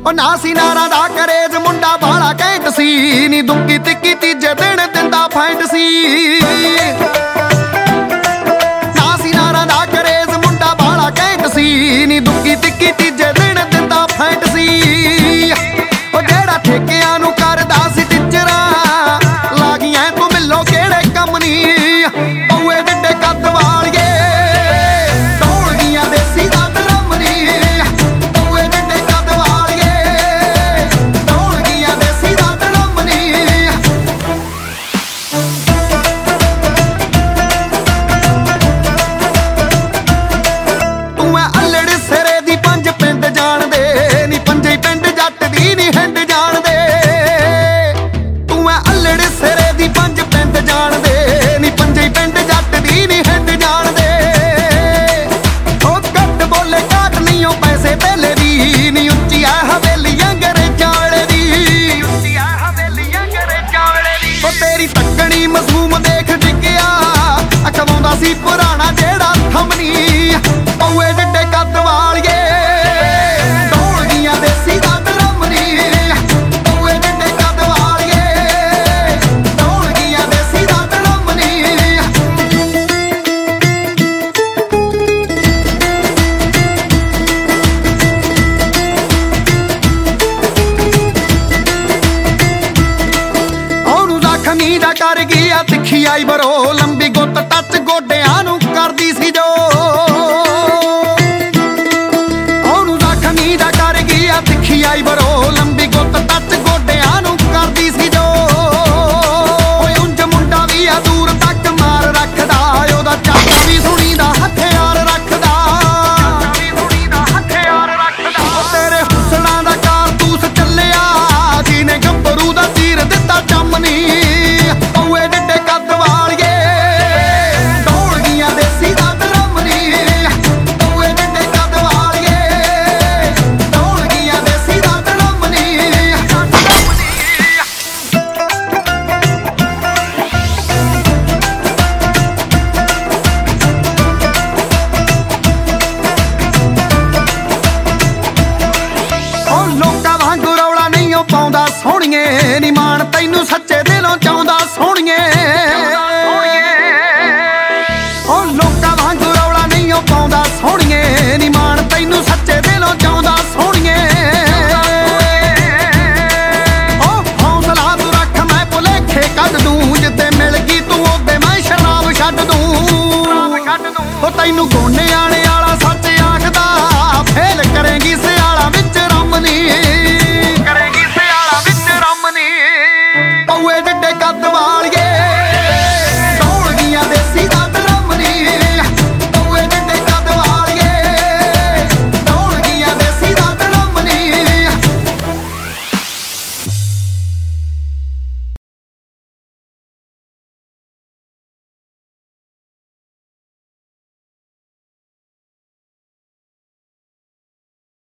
ਉਹ ਨਾ ਸੀ ਨਾਰਾਂ ਦਾ ਕਰੇਜ ਮੁੰਡਾ ਬਾਲਾ ਘੈਂਟ ਸੀ ਨੀ ਦੁੱਕੀ ਤਿੱਕੀ ਤੀਜੇ ਦਿਨ ਦਿੰਦਾ ਫੈਂਟ ਸੀ ਨਾ ਸੀ ਨਾਰਾਂ ਦਾ ਕਰੇਜ ਮੁੰਡਾ ਬਾਲਾ ਘੈਂਟ ਸੀ ਨੀ ਦੁੱਕੀ ਤਿੱਕੀ ਤੀਜੇ ਦਿਨ ਦਿੰਦਾ ਫੈਂਟ ਸੀ ਉਹ ਜਿਹੜਾ ਠੇਕਿਆਂ ਨੂੰ ਕਰਦਾ ਸੀ ਟਿੱਚਰਾਂ ਲਾਗੀਆਂ ਤੂੰ ਮਿਲੋ ਕਿਹੜੇ ਕੰਮ ਨੀ ਪਊਏ ਡਿੱਡੇ ਕੱਦ ਵਾਲੀਏ ਢੋਲ ਗਈਆਂ ਦੇਸੀ ਦਾ ਡਰਮ ਨੀ ਪਊਏ ਡਿੱਡੇ ਕੱਦ ਵਾਲੀਏ ਢੋਲ ਗਈਆਂ ਦੇਸੀ ਦਾ ਡਰਮ ਨੀ ਤੂੰ ਐ ਅਲੜ ਸਿਰੇ ਦੀ ਪੰਜ ਪਿੰਡ ਜਾਣਦੇ ਨੀ ਪੰਜੇ ਪਿੰਡ ਜੱਟ ਦੀ ਨੀ ਹਿੰਡ ਜਾਣਦੇ ਤੂੰ ਐ ਅਲੜ ਸਿਰੇ ਦੀ ਪੰਜ ਪਿੰਡ ਜਾਣਦੇ ਨੀ ਪੰਜੇ ਪਿੰਡ ਜੱਟ ਦੀ ਨੀ ਹਿੰਡ ਜਾਣਦੇ ਉਹ ਘੱਟ ਬੋਲੇ ਘਾਟ ਨਹੀਂ ਉਹ ਪੈਸੇ ਪਹਿਲੇ ਦੀ ਨੀ ਉੱਚੀ ਆ ਹਵੇਲੀ ਅੰਗਰੇਜ਼ਾਂ ਵਾਲੇ ਦੀ ਉੱਚੀ ਆ ਹਵੇਲੀ ਅੰਗਰੇਜ਼ਾਂ ਵਾਲੇ ਦੀ ਉਹ ਤੇਰੀ ਤੱਕਣੀ ਮਜ਼ਲੂਮ ਦੇਖ ਡਿੱਗਿਆ ਅਖਵਾਉਂਦਾ ਸੀ ਪੁਰਾਣਾ ਜਿਹੜਾ ਥੰਮਣੀ ਪਊਏ ਡਿੱਡੇ ਕੱਦ ਵਾਲੀਏ ਢੋਲ ਗਈਆਂ ਦੇਸੀ ਦਾ ਡਰਮ ਨੀ ਪਊਏ ਡਿੱਡੇ ਕੱਦ ਵਾਲੀਏ ਢੋਲ ਗਈਆਂ ਦੇਸੀ ਦਾ ਡਰਮ ਨੀ ਉਹਨੂੰ ਜ਼ਖਮੀ ਦਾ ਕਰ ਗਿਆ ਤਿੱਖੀ ਆਈ ਬਰੋ ਲੰਬੀ ਗੁੱਤ ਟੱਚ ਗੋਡਿਆਂ ਨੂੰ ਕਰਦੀ ਸੀ ਜੋ ਉਹਨੂੰ ਜ਼ਖਮੀ ਦਾ ਕਰ ਗਿਆ ਤਿੱਖੀ ਆਈ ਬਰੋ ਲੰਬੀ ਗੁੱਤ ਟੱਚ ਗੋਡਿਆਂ ਨੂੰ ਕਰਦੀ ਸੀ ਜੋ ਓਏ ਉਂਝ ਮੁੰਡਾ ਵੀ ਆ ਦੂਰ ਤੱਕ ਮਾਰ ਰੱਖਦਾ ਉਹਦਾ ਚਾਚਾ ਵੀ ਸੁਣੀਦਾ ਹਥਿਆਰ ਰੱਖਦਾ ਉਹ ਤੇਰੇ ਹੁਸਨਾਂ ਦਾ ਕਾਰਤੂਸ ਚੱਲਿਆ ਜਿਹਨੇ ਗੱਭਰੂ ਦਾ ਤੀਰ ਦਿੱਤਾ ਚੰਮਨੀ ਪਊਏ ਡਿੱਡੇ ਕੱਦ ਵਾਲੀਏ ਢੋਲ ਗਈਆਂ ਦੇਸੀ ਦਾ ਡਰਮ ਨੀ ਪਊਏ ਡਿੱਡੇ ਕੱਦ ਵਾਲੀਏ ਢੋਲ ਗਈਆਂ ਦੇਸੀ ਦਾ ਡਰਮ ਨੀ ਉਹ ਲੋਕਾਂ ਵਾਂਗੂ ਰੌਲਾ ਨਹੀਂ ਉਹ ਪਾਉਂਦਾ ਸੋਹਣੀਏ ਨੀ ਮਾਣ ਤੈਨੂੰ ਸੱਚੇ ਦਿਲੋਂ ਚਾਹੁੰਦਾ ਸੋਹਣੀਏ ਉਹ ਲੋਕਾਂ ਵਾਂਗੂ ਰੌਲਾ ਨਹੀਂ ਉਹ ਪਾਉਂਦਾ ਸੋਹਣੀਏ ਨੀ ਮਾਣ ਤੈਨੂੰ ਸੱਚੇ ਦਿਲੋਂ ਚਾਹੁੰਦਾ ਸੋਹਣੀਏ ਉਹ ਹੌਸਲਾ ਤੂੰ ਰੱਖ ਮੈਂ ਭੁਲੇਖੇ ਕੱਢ ਦੂੰ ਜਿੱਦੇ ਮਿਲ ਗਈ ਤੂੰ ਉਹਦੇ ਮੈਂ ਸ਼ਰਾਬ ਛੱਡ ਦੂੰ ਉਹ ਤੈਨੂੰ ਗੋਨਿਆਂ